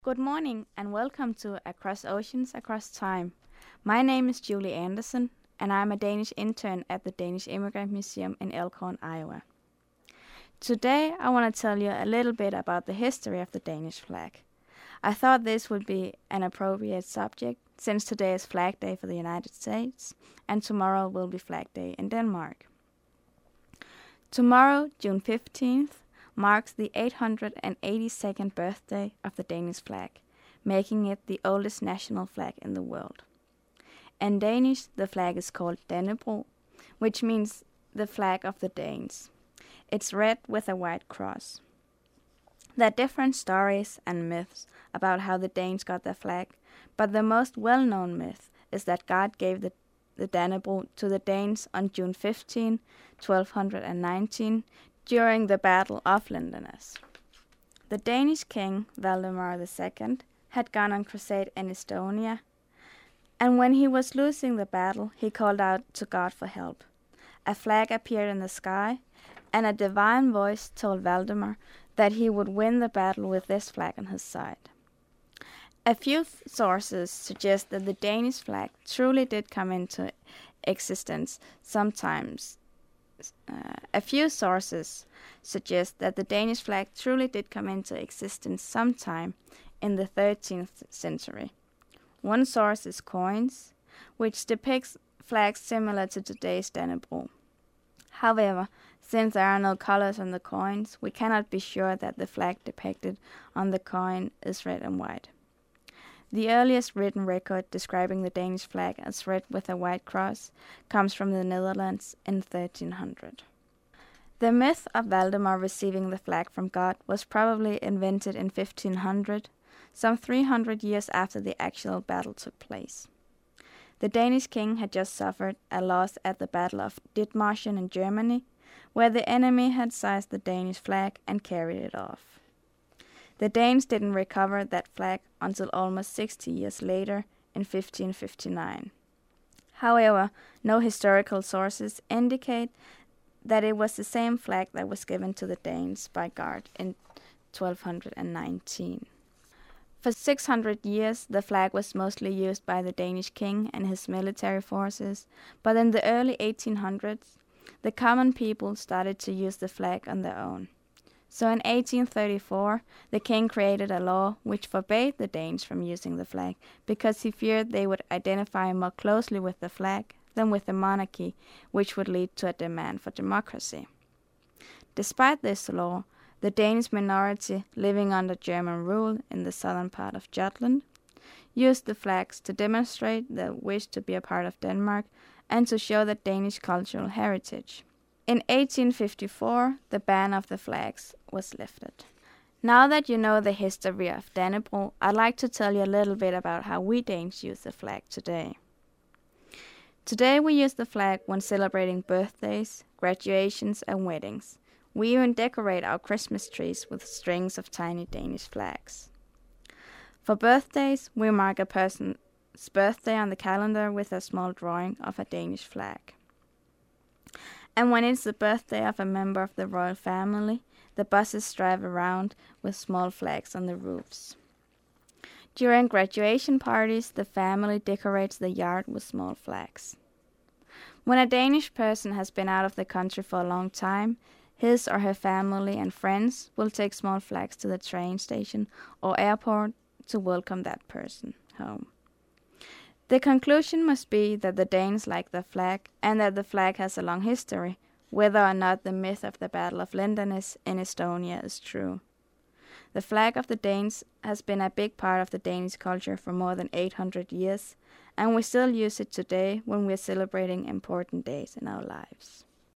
Good morning and welcome to Across Oceans, Across Time. My name is Julie Anderson and I'm a Danish intern at the Danish Immigrant Museum in Elkhorn, Iowa. Today I want to tell you a little bit about the history of the Danish flag. I thought this would be an appropriate subject since today is Flag Day for the United States and tomorrow will be Flag Day in Denmark. Tomorrow, June 15th, marks the 882nd birthday of the Danish flag, making it the oldest national flag in the world. In Danish, the flag is called Dannebrog, which means the flag of the Danes. It's red with a white cross. There are different stories and myths about how the Danes got their flag, but the most well-known myth is that God gave the Dannebrog to the Danes on June 15, 1219, during the Battle of Lindesnes. The Danish king, Valdemar II, had gone on crusade in Estonia, and when he was losing the battle, he called out to God for help. A flag appeared in the sky, and a divine voice told Valdemar that he would win the battle with this flag on his side. A few sources suggest that the Danish flag truly did come into existence sometime in the 13th century. One source is coins, which depicts flags similar to today's Dannebrog. However, since there are no colors on the coins, we cannot be sure that the flag depicted on the coin is red and white. The earliest written record describing the Danish flag as red with a white cross comes from the Netherlands in 1300. The myth of Valdemar receiving the flag from God was probably invented in 1500, some 300 years after the actual battle took place. The Danish king had just suffered a loss at the Battle of Dithmarschen in Germany, where the enemy had seized the Danish flag and carried it off. The Danes didn't recover that flag until almost 60 years later in 1559. However, no historical sources indicate that it was the same flag that was given to the Danes by God in 1219. For 600 years, the flag was mostly used by the Danish king and his military forces, but in the early 1800s, the common people started to use the flag on their own. So in 1834, the king created a law which forbade the Danes from using the flag because he feared they would identify more closely with the flag than with the monarchy, which would lead to a demand for democracy. Despite this law, the Danish minority living under German rule in the southern part of Jutland used the flags to demonstrate their wish to be a part of Denmark and to show the Danish cultural heritage. In 1854, the ban of the flags was lifted. Now that you know the history of Dannebrog, I'd like to tell you a little bit about how we Danes use the flag today. Today we use the flag when celebrating birthdays, graduations and weddings. We even decorate our Christmas trees with strings of tiny Danish flags. For birthdays, we mark a person's birthday on the calendar with a small drawing of a Danish flag. And when it's the birthday of a member of the royal family, the buses drive around with small flags on the roofs. During graduation parties, the family decorates the yard with small flags. When a Danish person has been out of the country for a long time, his or her family and friends will take small flags to the train station or airport to welcome that person home. The conclusion must be that the Danes like the flag and that the flag has a long history, whether or not the myth of the Battle of Lindesnes in Estonia is true. The flag of the Danes has been a big part of the Danish culture for more than 800 years, and we still use it today when we're celebrating important days in our lives.